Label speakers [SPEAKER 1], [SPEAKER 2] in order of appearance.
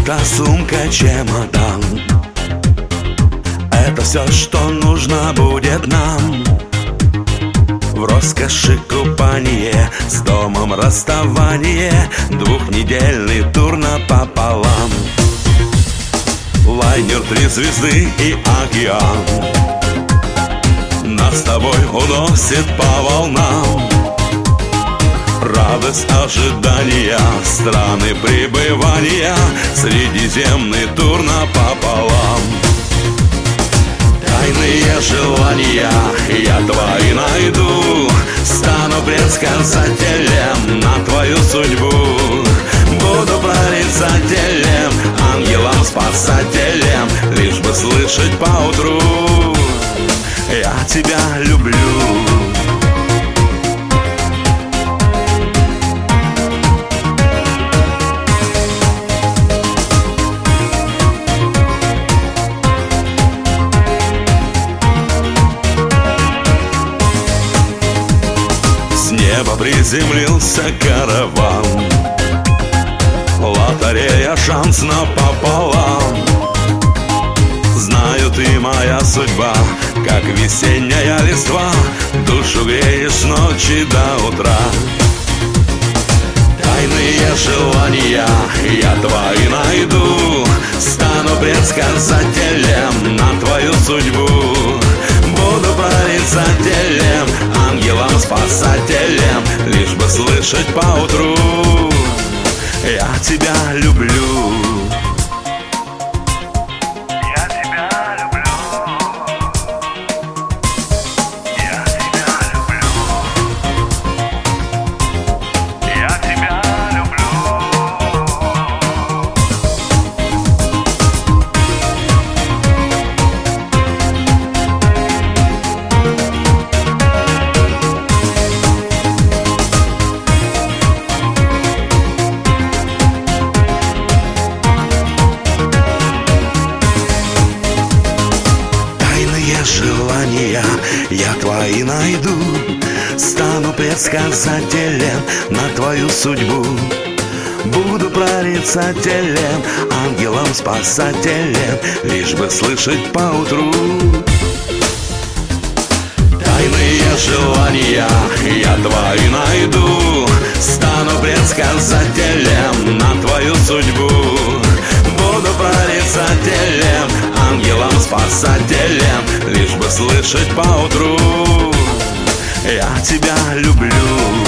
[SPEAKER 1] Одежда, сумка, чемодан — это все, что нужно будет нам. В роскоши купание, с домом расставание, двухнедельный тур напополам. Лайнер 3 звезды и океан нас с тобой уносит по волнам. Радость ожидания, страны пребывания, средиземный тур напополам. Тайные желания я твои найду, стану предсказателем на твою судьбу. Буду прорицателем, ангелом-спасателем, лишь бы слышать поутру: я тебя люблю. С неба приземлился караван, лотерея, шанс напополам. Знаю, ты моя судьба, как весенняя листва, душу греешь с ночи до утра. Тайные желания я твои найду, стану предсказателем на твою судьбу. Буду прорицателем, ангелом-спасателем, лишь бы слышать поутру: я тебя люблю. Желания я твои найду, стану предсказателем на твою судьбу. Буду прорицателем, ангелом-спасателем, лишь бы слышать поутру: тайные желания я твои найду, стану предсказателем на твою судьбу. Буду прорицателем, ангелом-спасателем, лишь бы слышать поутру: я тебя люблю.